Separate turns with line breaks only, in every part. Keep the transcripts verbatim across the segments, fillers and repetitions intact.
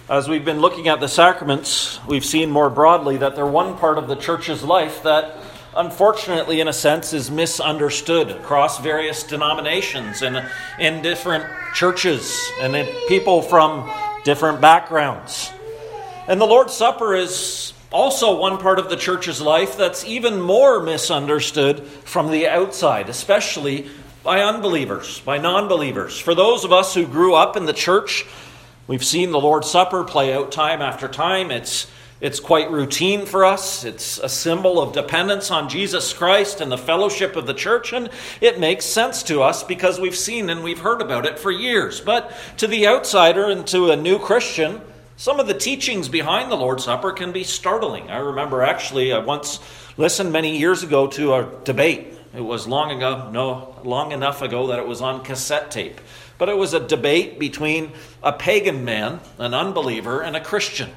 As we've been looking at the sacraments, we've seen more broadly that they're one part of the church's life that, unfortunately, in a sense, is misunderstood across various denominations and in different churches and in people from different backgrounds. And the Lord's Supper is also one part of the church's life that's even more misunderstood from the outside, especially by unbelievers, by non-believers. For those of us who grew up in the church, we've seen the Lord's Supper play out time after time. It's it's quite routine for us. It's a symbol of dependence on Jesus Christ and the fellowship of the church, and it makes sense to us because we've seen and we've heard about it for years. But to the outsider and to a new Christian, some of the teachings behind the Lord's Supper can be startling. I remember actually I once listened many years ago to a debate. It was long ago, no, long enough ago that it was on cassette tape. But it was a debate between a pagan man, an unbeliever, and a Christian.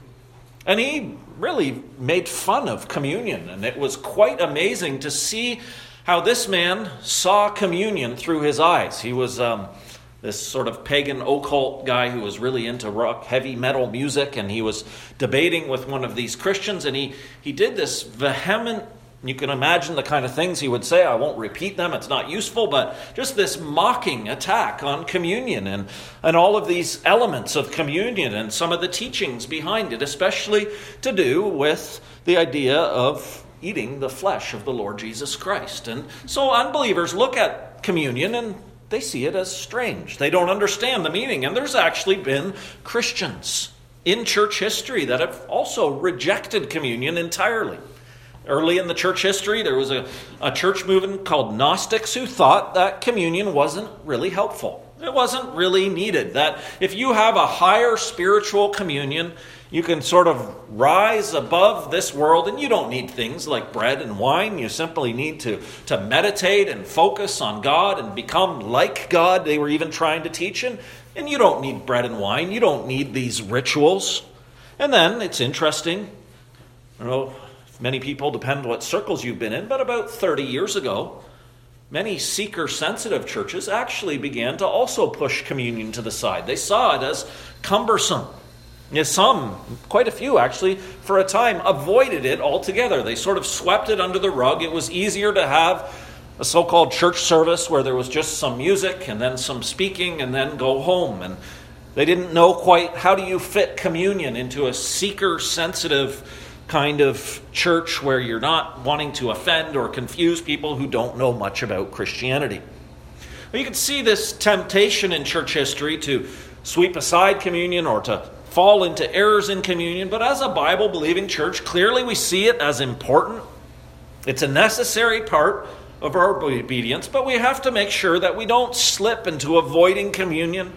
And he really made fun of communion. And it was quite amazing to see how this man saw communion through his eyes. He was um, this sort of pagan occult guy who was really into rock, heavy metal music. And he was debating with one of these Christians. And he, he did this vehement, you can imagine the kind of things he would say. I won't repeat them. It's not useful, but just this mocking attack on communion and, and all of these elements of communion and some of the teachings behind it, especially to do with the idea of eating the flesh of the Lord Jesus Christ. And so unbelievers look at communion and they see it as strange. They don't understand the meaning. And there's actually been Christians in church history that have also rejected communion entirely. Early in the church history, there was a, a church movement called Gnostics who thought that communion wasn't really helpful. It wasn't really needed. That if you have a higher spiritual communion, you can sort of rise above this world and you don't need things like bread and wine. You simply need to, to meditate and focus on God and become like God. They were even trying to teach. And, and you don't need bread and wine. You don't need these rituals. And then it's interesting, you know, many people, depend what circles you've been in, but about thirty years ago, many seeker-sensitive churches actually began to also push communion to the side. They saw it as cumbersome. Yes, some, quite a few actually, for a time avoided it altogether. They sort of swept it under the rug. It was easier to have a so-called church service where there was just some music and then some speaking and then go home. And they didn't know quite how do you fit communion into a seeker-sensitive kind of church where you're not wanting to offend or confuse people who don't know much about Christianity. Well, you can see this temptation in church history to sweep aside communion or to fall into errors in communion, but as a Bible-believing church, clearly we see it as important. It's a necessary part of our obedience, but we have to make sure that we don't slip into avoiding communion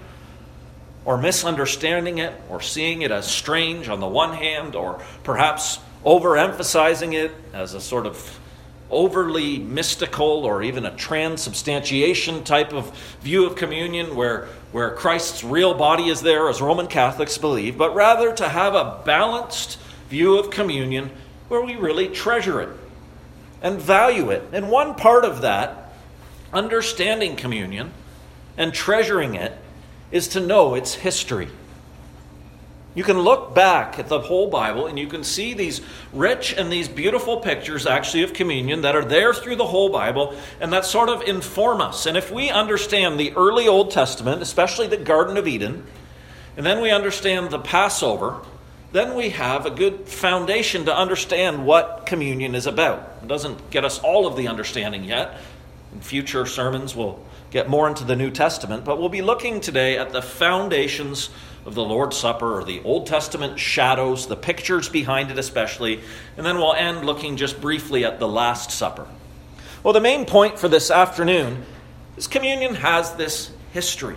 or misunderstanding it, or seeing it as strange on the one hand, or perhaps overemphasizing it as a sort of overly mystical or even a transubstantiation type of view of communion where, where Christ's real body is there, as Roman Catholics believe, but rather to have a balanced view of communion where we really treasure it and value it. And one part of that, understanding communion and treasuring it, is to know its history. You can look back at the whole Bible and you can see these rich and these beautiful pictures actually of communion that are there through the whole Bible and that sort of inform us. And if we understand the early Old Testament, especially the Garden of Eden, and then we understand the Passover, then we have a good foundation to understand what communion is about. It doesn't get us all of the understanding yet. In future sermons we'll get more into the New Testament, but we'll be looking today at the foundations of the Lord's Supper, or the Old Testament shadows, the pictures behind it especially, and then we'll end looking just briefly at the Last Supper. Well, the main point for this afternoon is communion has this history.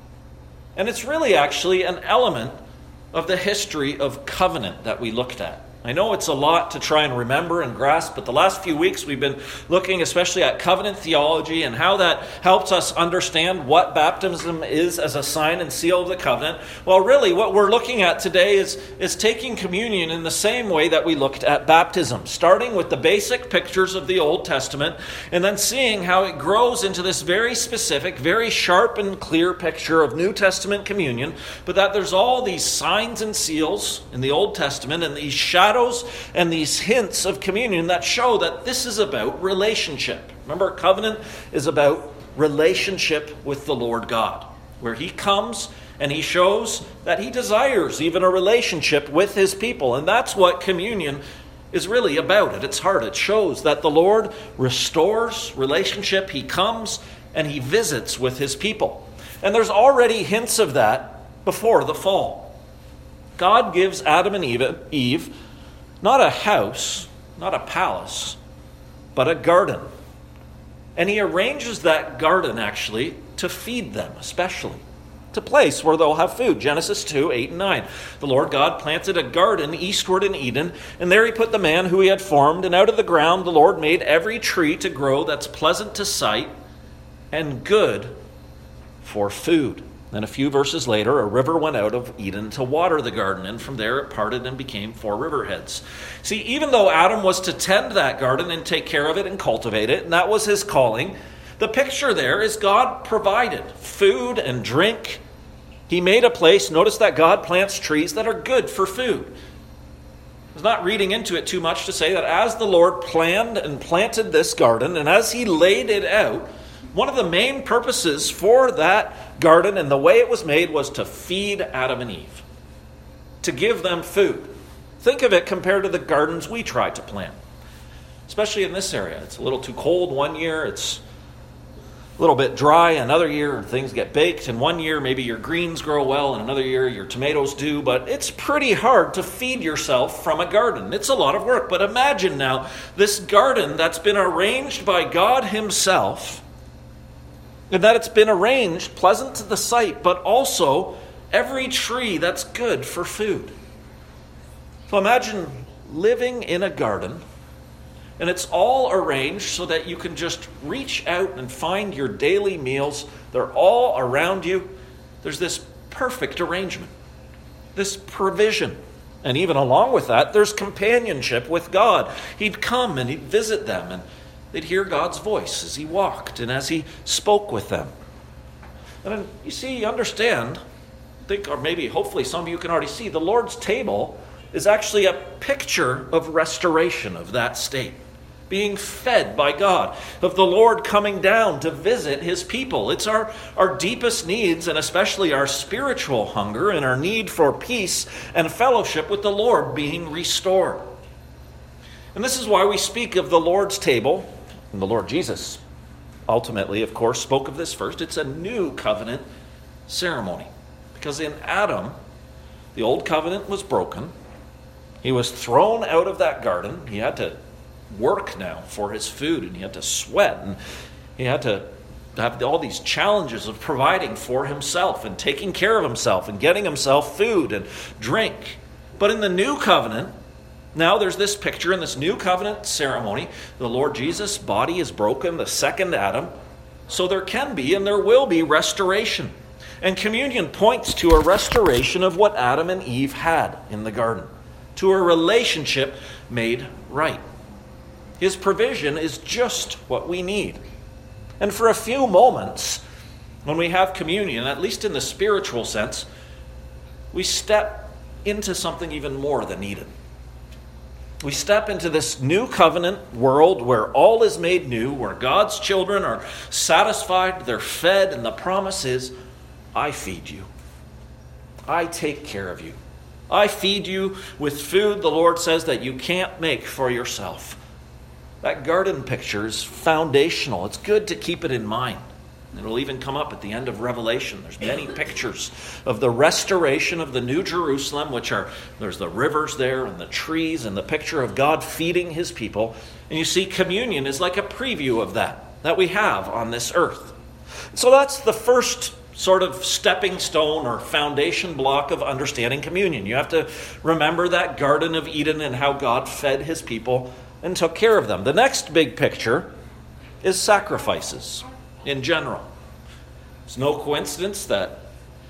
And it's really actually an element of the history of covenant that we looked at. I know it's a lot to try and remember and grasp, but the last few weeks we've been looking especially at covenant theology and how that helps us understand what baptism is as a sign and seal of the covenant. Well, really, what we're looking at today is, is taking communion in the same way that we looked at baptism, starting with the basic pictures of the Old Testament and then seeing how it grows into this very specific, very sharp and clear picture of New Testament communion, but that there's all these signs and seals in the Old Testament and these shadows and these hints of communion that show that this is about relationship. Remember, covenant is about relationship with the Lord God, where he comes and he shows that he desires even a relationship with his people. And that's what communion is really about at its heart. It shows that the Lord restores relationship. He comes and he visits with his people. And there's already hints of that before the fall. God gives Adam and Eve, Eve not a house, not a palace, but a garden. And he arranges that garden, actually, to feed them, especially. It's a place where they'll have food. Genesis two, eight and nine. The Lord God planted a garden eastward in Eden, and there he put the man who he had formed, and out of the ground the Lord made every tree to grow that's pleasant to sight and good for food. Then a few verses later, a river went out of Eden to water the garden, and from there it parted and became four riverheads. See, even though Adam was to tend that garden and take care of it and cultivate it, and that was his calling, the picture there is God provided food and drink. He made a place. Notice that God plants trees that are good for food. I was not reading into it too much to say that as the Lord planned and planted this garden, and as he laid it out, one of the main purposes for that garden and the way it was made was to feed Adam and Eve, to give them food. Think of it compared to the gardens we try to plant, especially in this area. It's a little too cold one year, it's a little bit dry another year, things get baked, and one year maybe your greens grow well, and another year your tomatoes do, but it's pretty hard to feed yourself from a garden. It's a lot of work, but imagine now this garden that's been arranged by God himself, and that it's been arranged pleasant to the sight, but also every tree that's good for food. So imagine living in a garden, and it's all arranged so that you can just reach out and find your daily meals. They're all around you. There's this perfect arrangement, this provision. And even along with that, there's companionship with God. He'd come and he'd visit them, and they'd hear God's voice as he walked and as he spoke with them. And then, you see, you understand, I think, or maybe hopefully some of you can already see, the Lord's table is actually a picture of restoration of that state. Being fed by God, of the Lord coming down to visit his people. It's our, our deepest needs, and especially our spiritual hunger and our need for peace and fellowship with the Lord being restored. And this is why we speak of the Lord's table. And the Lord Jesus ultimately, of course, spoke of this first. It's a new covenant ceremony. Because in Adam, the old covenant was broken. He was thrown out of that garden. He had to work now for his food, and he had to sweat, and he had to have all these challenges of providing for himself and taking care of himself and getting himself food and drink. But in the new covenant, now there's this picture in this new covenant ceremony. The Lord Jesus' body is broken, the second Adam. So there can be and there will be restoration. And communion points to a restoration of what Adam and Eve had in the garden, to a relationship made right. His provision is just what we need. And for a few moments, when we have communion, at least in the spiritual sense, we step into something even more than needed. We step into this new covenant world where all is made new, where God's children are satisfied, they're fed, and the promise is, I feed you. I take care of you. I feed you with food, the Lord says, that you can't make for yourself. That garden picture is foundational. It's good to keep it in mind. It'll even come up at the end of Revelation. There's many pictures of the restoration of the New Jerusalem, which are, there's the rivers there and the trees and the picture of God feeding his people. And you see, communion is like a preview of that, that we have on this earth. So that's the first sort of stepping stone or foundation block of understanding communion. You have to remember that Garden of Eden and how God fed his people and took care of them. The next big picture is sacrifices in general. It's no coincidence that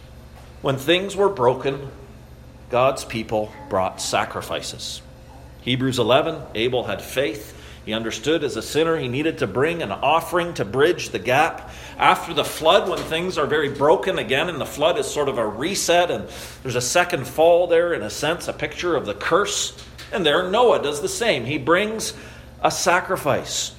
when things were broken, God's people brought sacrifices. Hebrews eleven, Abel had faith. He understood as a sinner he needed to bring an offering to bridge the gap. After the flood, when things are very broken again, and the flood is sort of a reset, and there's a second fall there, in a sense, a picture of the curse. And there Noah does the same. He brings a sacrifice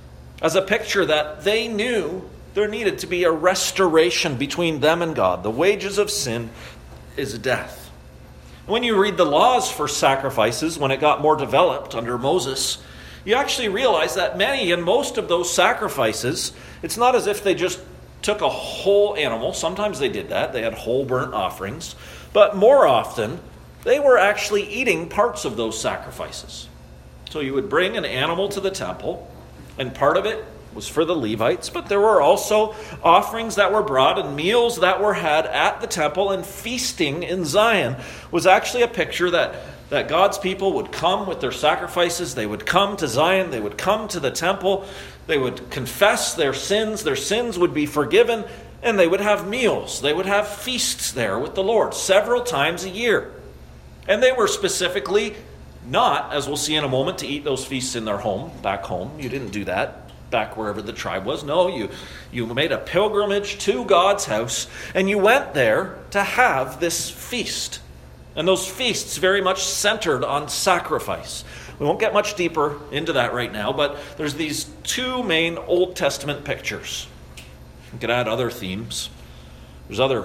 as a picture that they knew there needed to be a restoration between them and God. The wages of sin is death. When you read the laws for sacrifices, when it got more developed under Moses, you actually realize that many and most of those sacrifices, it's not as if they just took a whole animal. Sometimes they did that. They had whole burnt offerings. But more often, they were actually eating parts of those sacrifices. So you would bring an animal to the temple, and part of it was for the Levites, but there were also offerings that were brought and meals that were had at the temple, and feasting in Zion was actually a picture that, that God's people would come with their sacrifices. They would come to Zion. They would come to the temple. They would confess their sins. Their sins would be forgiven, and they would have meals. They would have feasts there with the Lord several times a year. And they were specifically not, as we'll see in a moment, to eat those feasts in their home, back home. You didn't do that back wherever the tribe was. No, you, you made a pilgrimage to God's house, and you went there to have this feast. And those feasts very much centered on sacrifice. We won't get much deeper into that right now, but there's these two main Old Testament pictures. You can add other themes. There's other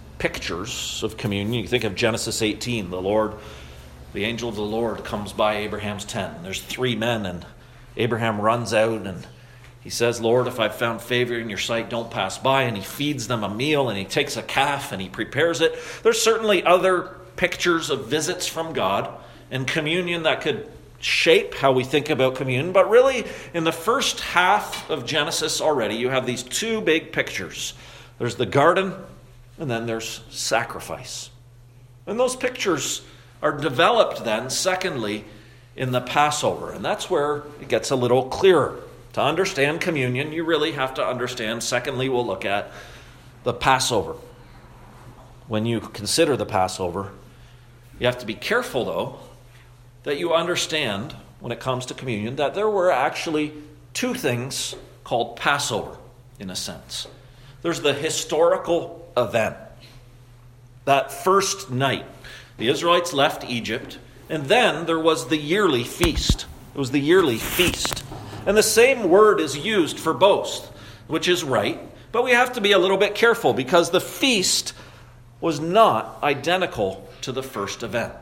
pictures of communion. You think of Genesis eighteen. The Lord, the angel of the Lord comes by Abraham's tent. There's three men, and Abraham runs out, and he says, Lord, if I've found favor in your sight, don't pass by. And he feeds them a meal, and he takes a calf, and he prepares it. There's certainly other pictures of visits from God and communion that could shape how we think about communion. But really, in the first half of Genesis already, you have these two big pictures. There's the garden, and then there's sacrifice. And those pictures are developed then, secondly, in the Passover. And that's where it gets a little clearer. To understand communion, you really have to understand, secondly, we'll look at the Passover. When you consider the Passover, you have to be careful, though, that you understand, when it comes to communion, that there were actually two things called Passover, in a sense. There's the historical event. That first night, the Israelites left Egypt, and then there was the yearly feast. It was the yearly feast. And the same word is used for both, which is right, but we have to be a little bit careful because the feast was not identical to the first event.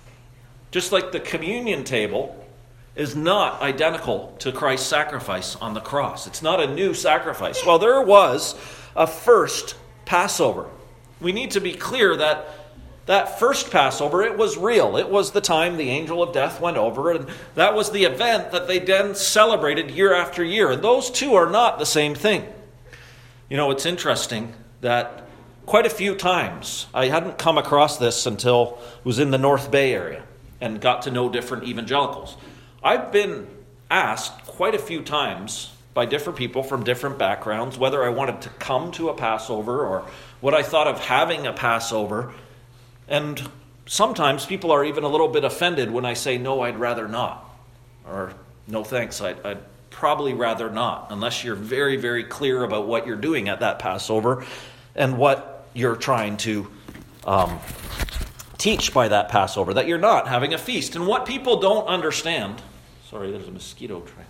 Just like the communion table is not identical to Christ's sacrifice on the cross. It's not a new sacrifice. Well, there was a first Passover. We need to be clear that that first Passover, it was real. It was the time the angel of death went over, and that was the event that they then celebrated year after year. And those two are not the same thing. You know, it's interesting that quite a few times, I hadn't come across this until I was in the North Bay area and got to know different evangelicals. I've been asked quite a few times by different people from different backgrounds whether I wanted to come to a Passover or what I thought of having a Passover. And sometimes people are even a little bit offended when I say, no, I'd rather not. Or, no thanks, I'd, I'd probably rather not, unless you're very, very clear about what you're doing at that Passover and what you're trying to um, teach by that Passover, that you're not having a feast. And what people don't understand, sorry, there's a mosquito trying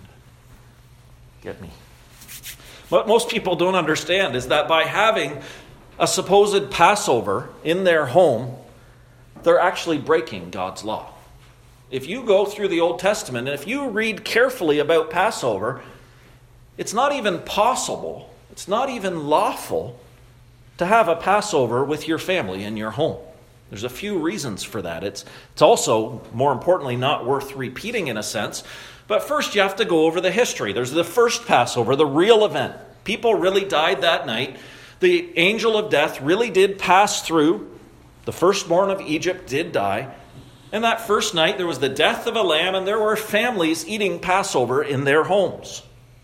to get me. What most people don't understand is that by having a supposed Passover in their home, they're actually breaking God's law. If you go through the Old Testament, and if you read carefully about Passover, it's not even possible, it's not even lawful to have a Passover with your family in your home. There's a few reasons for that. It's, it's also, more importantly, not worth repeating in a sense. But first you have to go over the history. There's the first Passover, the real event. People really died that night. The angel of death really did pass through. The firstborn of Egypt did die. And that first night there was the death of a lamb, and there were families eating Passover in their homes.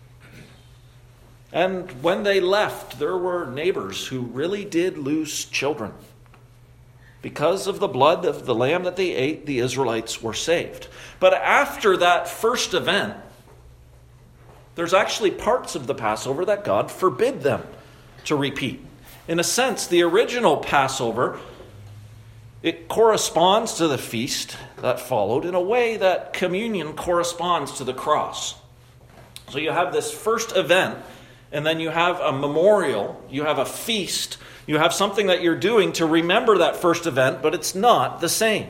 And when they left, there were neighbors who really did lose children. Because of the blood of the lamb that they ate, the Israelites were saved. But after that first event, there's actually parts of the Passover that God forbid them to repeat. In a sense, the original Passover, it corresponds to the feast that followed in a way that communion corresponds to the cross. So you have this first event, and then you have a memorial, you have a feast, you have something that you're doing to remember that first event, but it's not the same.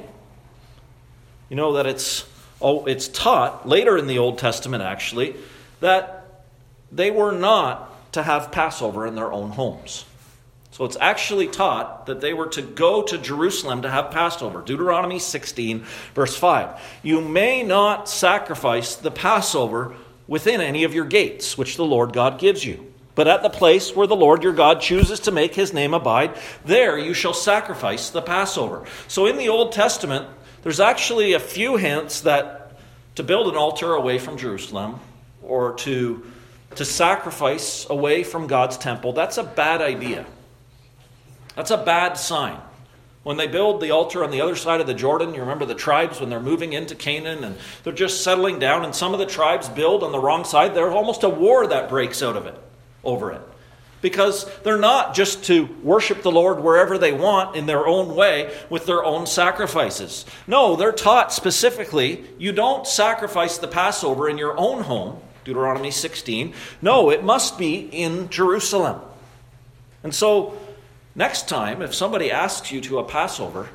You know that it's oh, it's taught later in the Old Testament, actually, that they were not to have Passover in their own homes. So it's actually taught that they were to go to Jerusalem to have Passover. Deuteronomy sixteen, verse five. You may not sacrifice the Passover within any of your gates, which the Lord God gives you. But at the place where the Lord your God chooses to make his name abide, there you shall sacrifice the Passover. So in the Old Testament, there's actually a few hints that to build an altar away from Jerusalem or to, to sacrifice away from God's temple, that's a bad idea. That's a bad sign. When they build the altar on the other side of the Jordan, you remember the tribes when they're moving into Canaan and they're just settling down, and some of the tribes build on the wrong side. There's almost a war that breaks out of it, over it. Because they're not just to worship the Lord wherever they want in their own way with their own sacrifices. No, they're taught specifically, you don't sacrifice the Passover in your own home, Deuteronomy sixteen. No, it must be in Jerusalem. And so, next time, if somebody asks you to a Passover,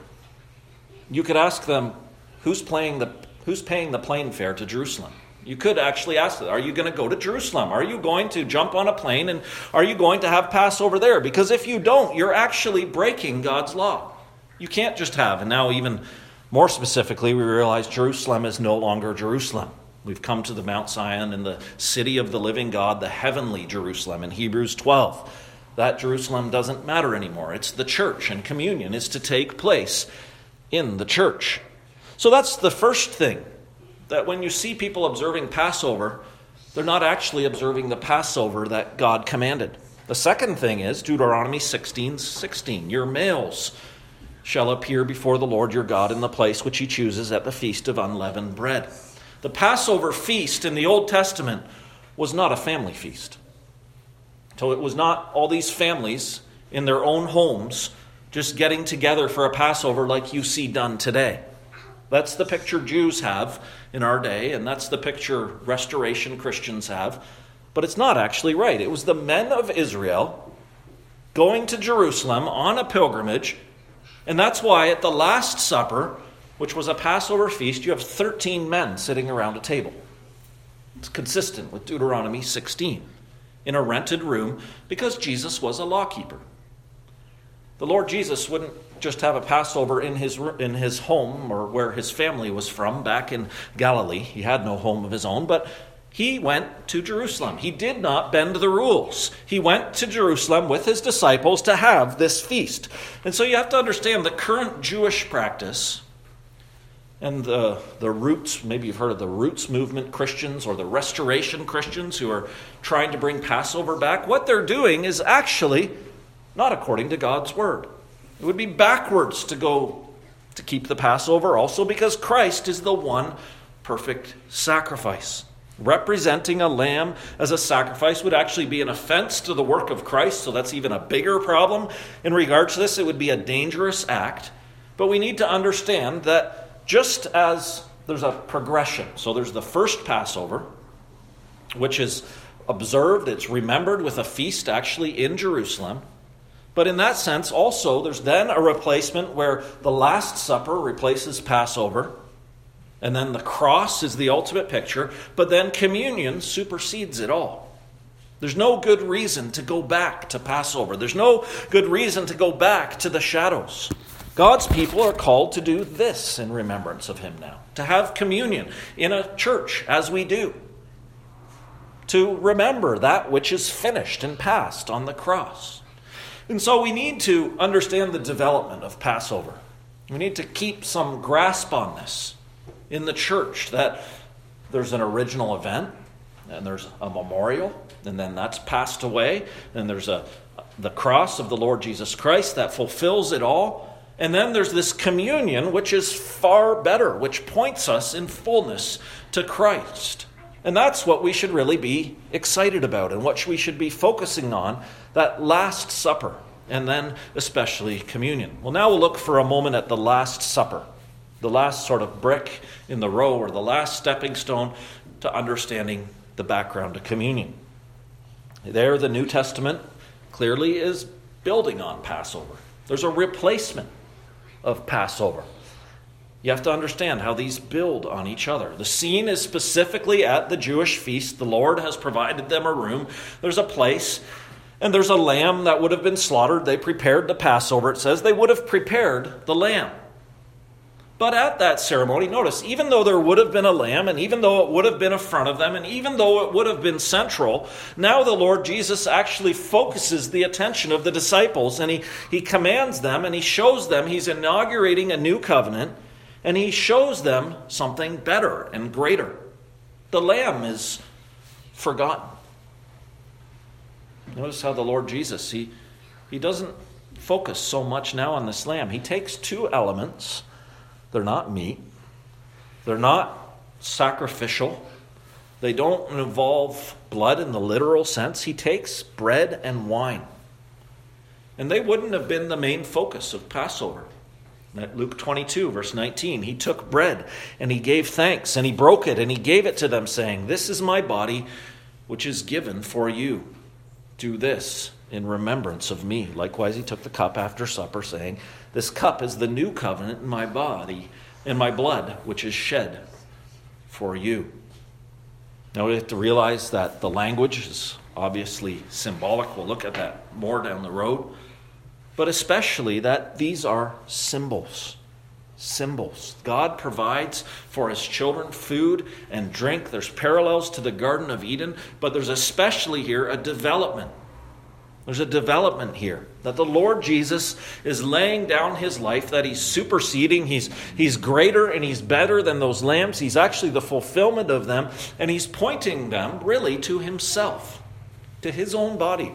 you could ask them, who's paying the, who's paying the plane fare to Jerusalem? You could actually ask them, are you going to go to Jerusalem? Are you going to jump on a plane and are you going to have Passover there? Because if you don't, you're actually breaking God's law. You can't just have, and now even more specifically, we realize Jerusalem is no longer Jerusalem. We've come to the Mount Zion and the city of the living God, the heavenly Jerusalem in Hebrews twelve. That Jerusalem doesn't matter anymore. It's the church, and communion is to take place in the church. So that's the first thing, that when you see people observing Passover, they're not actually observing the Passover that God commanded. The second thing is Deuteronomy sixteen sixteen. Your males shall appear before the Lord your God in the place which he chooses at the feast of unleavened bread. The Passover feast in the Old Testament was not a family feast. So it was not all these families in their own homes just getting together for a Passover like you see done today. That's the picture Jews have in our day, and that's the picture Restoration Christians have. But it's not actually right. It was the men of Israel going to Jerusalem on a pilgrimage, and that's why at the Last Supper, which was a Passover feast, you have thirteen men sitting around a table. It's consistent with Deuteronomy sixteen. In a rented room, because Jesus was a lawkeeper. The Lord Jesus wouldn't just have a Passover in his in his home or where his family was from back in Galilee. He had no home of his own, but he went to Jerusalem. He did not bend the rules. He went to Jerusalem with his disciples to have this feast. And so you have to understand the current Jewish practice and the, the Roots, maybe you've heard of the Roots movement Christians or the Restoration Christians who are trying to bring Passover back. What they're doing is actually not according to God's word. It would be backwards to go to keep the Passover also because Christ is the one perfect sacrifice. Representing a lamb as a sacrifice would actually be an offense to the work of Christ, so that's even a bigger problem. In regards to this, it would be a dangerous act. But we need to understand that just as there's a progression, so there's the first Passover, which is observed, it's remembered with a feast actually in Jerusalem. But in that sense, also, there's then a replacement where the Last Supper replaces Passover, and then the cross is the ultimate picture, but then communion supersedes it all. There's no good reason to go back to Passover. There's no good reason to go back to the shadows. God's people are called to do this in remembrance of him now. To have communion in a church, as we do. To remember that which is finished and passed on the cross. And so we need to understand the development of Passover. We need to keep some grasp on this in the church, that there's an original event, and there's a memorial, and then that's passed away, and there's a the cross of the Lord Jesus Christ that fulfills it all, and then there's this communion, which is far better, which points us in fullness to Christ. And that's what we should really be excited about, and what we should be focusing on, that Last Supper, and then especially communion. Well, now we'll look for a moment at the Last Supper, the last sort of brick in the row, or the last stepping stone to understanding the background of communion. There, the New Testament clearly is building on Passover. There's a replacement of Passover. You have to understand how these build on each other. The scene is specifically at the Jewish feast. The Lord has provided them a room. There's a place, and there's a lamb that would have been slaughtered. They prepared the Passover. It says they would have prepared the lamb. But at that ceremony, notice, even though there would have been a lamb, and even though it would have been in front of them, and even though it would have been central, now the Lord Jesus actually focuses the attention of the disciples, and he, he commands them, and he shows them he's inaugurating a new covenant, and he shows them something better and greater. The lamb is forgotten. Notice how the Lord Jesus, he, he doesn't focus so much now on this lamb. He takes two elements. They're not meat. They're not sacrificial. They don't involve blood in the literal sense. He takes bread and wine. And they wouldn't have been the main focus of Passover. At Luke twenty-two, verse nineteen, he took bread and he gave thanks and he broke it and he gave it to them, saying, "This is my body, which is given for you. Do this in remembrance of me." Likewise, he took the cup after supper, saying, "This cup is the new covenant in my body, in my blood, which is shed for you." Now we have to realize that the language is obviously symbolic. We'll look at that more down the road. But especially that these are symbols. Symbols. God provides for his children food and drink. There's parallels to the Garden of Eden, but there's especially here a development. There's a development here, that the Lord Jesus is laying down his life, that he's superseding, he's, he's greater and he's better than those lambs. He's actually the fulfillment of them, and he's pointing them really to himself, to his own body,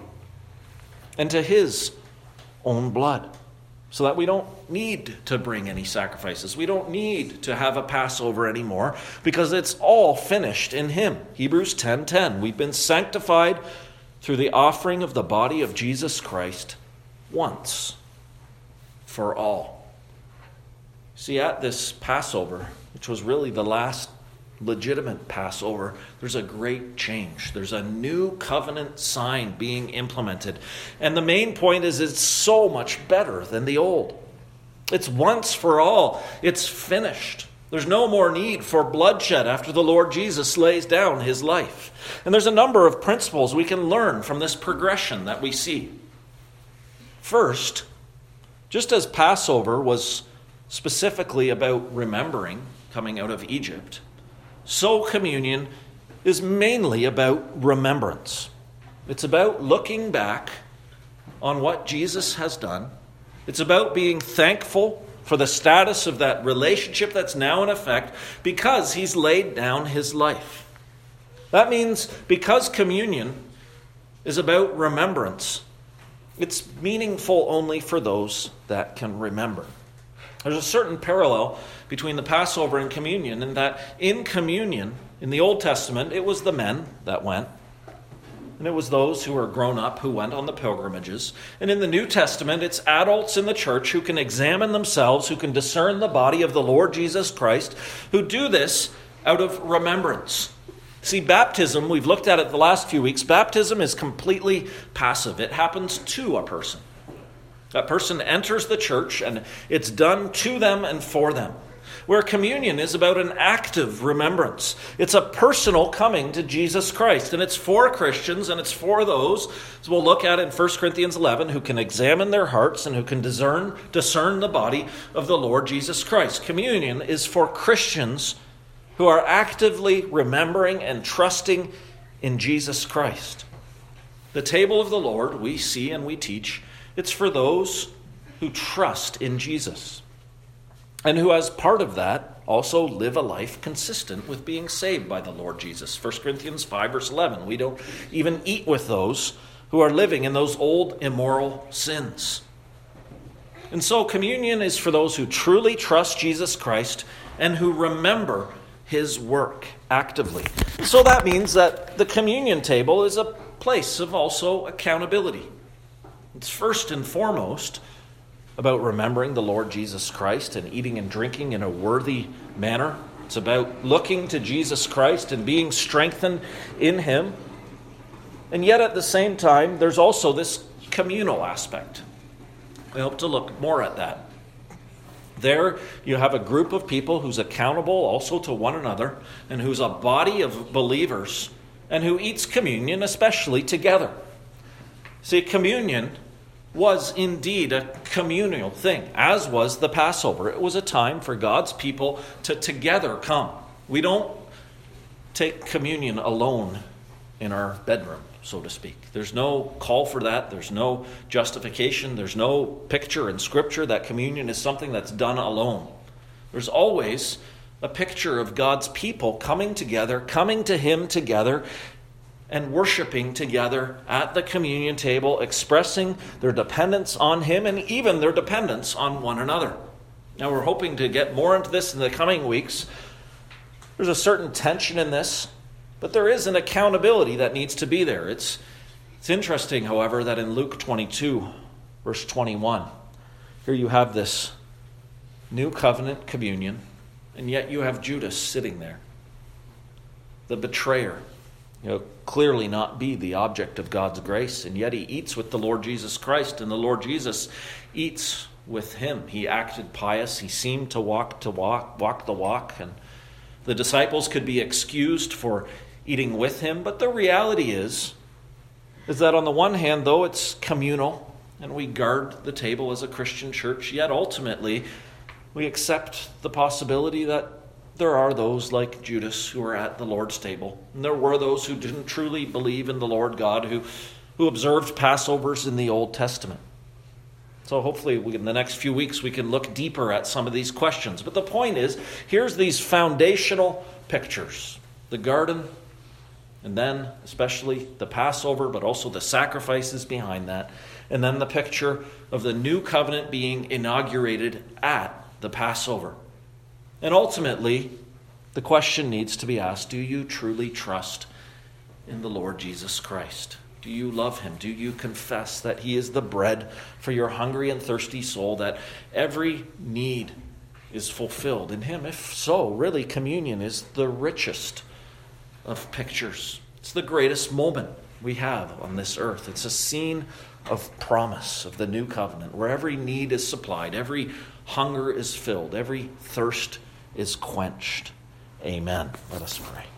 and to his own blood, so that we don't need to bring any sacrifices. We don't need to have a Passover anymore, because it's all finished in him. Hebrews ten ten, we've been sanctified through the offering of the body of Jesus Christ once for all. See, at this Passover, which was really the last legitimate Passover, there's a great change. There's a new covenant sign being implemented. And the main point is it's so much better than the old. It's once for all. It's finished. There's no more need for bloodshed after the Lord Jesus lays down his life. And there's a number of principles we can learn from this progression that we see. First, just as Passover was specifically about remembering coming out of Egypt, so communion is mainly about remembrance. It's about looking back on what Jesus has done. It's about being thankful for the status of that relationship that's now in effect because he's laid down his life. That means because communion is about remembrance, it's meaningful only for those that can remember. There's a certain parallel between the Passover and communion in that in communion, in the Old Testament, it was the men that went. And it was those who were grown up who went on the pilgrimages. And in the New Testament, it's adults in the church who can examine themselves, who can discern the body of the Lord Jesus Christ, who do this out of remembrance. See, baptism, we've looked at it the last few weeks, baptism is completely passive. It happens to a person. That person enters the church and it's done to them and for them. Where communion is about an active remembrance. It's a personal coming to Jesus Christ. And it's for Christians and it's for those, as we'll look at in First Corinthians eleven, who can examine their hearts and who can discern, discern the body of the Lord Jesus Christ. Communion is for Christians who are actively remembering and trusting in Jesus Christ. The table of the Lord, we see and we teach, It's for those who trust in Jesus and who, as part of that, also live a life consistent with being saved by the Lord Jesus. First Corinthians five, verse eleven. We don't even eat with those who are living in those old immoral sins. And so communion is for those who truly trust Jesus Christ and who remember his work actively. So that means that the communion table is a place of also accountability. It's first and foremost about remembering the Lord Jesus Christ and eating and drinking in a worthy manner. It's about looking to Jesus Christ and being strengthened in him. And yet at the same time, there's also this communal aspect. We hope to look more at that. There you have a group of people who's accountable also to one another and who's a body of believers and who eats communion especially together. See, communion was indeed a communal thing, as was the Passover. It was a time for God's people to together come. We don't take communion alone in our bedroom, so to speak. There's no call for that. There's no justification. There's no picture in Scripture that communion is something that's done alone. There's always a picture of God's people coming together, coming to him together, and worshiping together at the communion table, expressing their dependence on him and even their dependence on one another. Now, we're hoping to get more into this in the coming weeks. There's a certain tension in this, but there is an accountability that needs to be there. It's, it's interesting, however, that in Luke twenty-two, verse twenty-one, here you have this new covenant communion, and yet you have Judas sitting there, the betrayer. You know, clearly not be the object of God's grace, and yet he eats with the Lord Jesus Christ, and the Lord Jesus eats with him. He acted pious. He seemed to walk to walk, walk the walk, and the disciples could be excused for eating with him. But the reality is, is that on the one hand, though it's communal, and we guard the table as a Christian church, yet ultimately we accept the possibility that there are those like Judas who are at the Lord's table. And there were those who didn't truly believe in the Lord God, who, who observed Passovers in the Old Testament. So hopefully we, in the next few weeks we can look deeper at some of these questions. But the point is, here's these foundational pictures. The garden, and then especially the Passover, but also the sacrifices behind that. And then the picture of the new covenant being inaugurated at the Passover. And ultimately, the question needs to be asked, do you truly trust in the Lord Jesus Christ? Do you love him? Do you confess that he is the bread for your hungry and thirsty soul, that every need is fulfilled in him? If so, really, communion is the richest of pictures. It's the greatest moment we have on this earth. It's a scene of promise of the new covenant, where every need is supplied, every hunger is filled, every thirst is quenched. Amen. Let us pray.